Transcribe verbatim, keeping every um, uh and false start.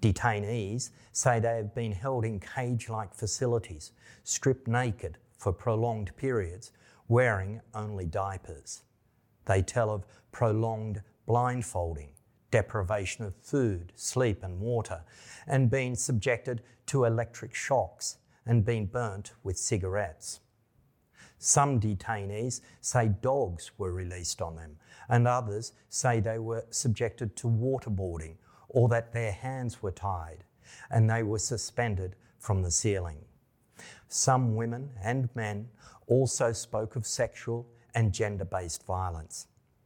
Detainees say they have been held in cage-like facilities, stripped naked for prolonged periods, wearing only diapers. They tell of prolonged blindfolding, deprivation of food, sleep and water, and being subjected to electric shocks and being burnt with cigarettes. Some detainees say dogs were released on them, and others say they were subjected to waterboarding or that their hands were tied and they were suspended from the ceiling. Some women and men also spoke of sexual and gender-based violence.